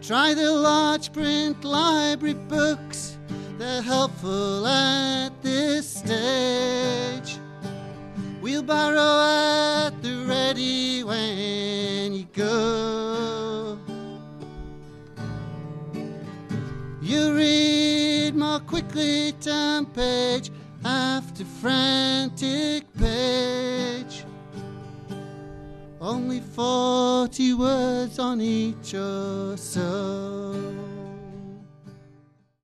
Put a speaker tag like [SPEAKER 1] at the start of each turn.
[SPEAKER 1] Try the large print library books, they're helpful at this stage. Wheelbarrow at the ready when you go. You read more quickly, turn page after frantic page. Only 40 words on each or so.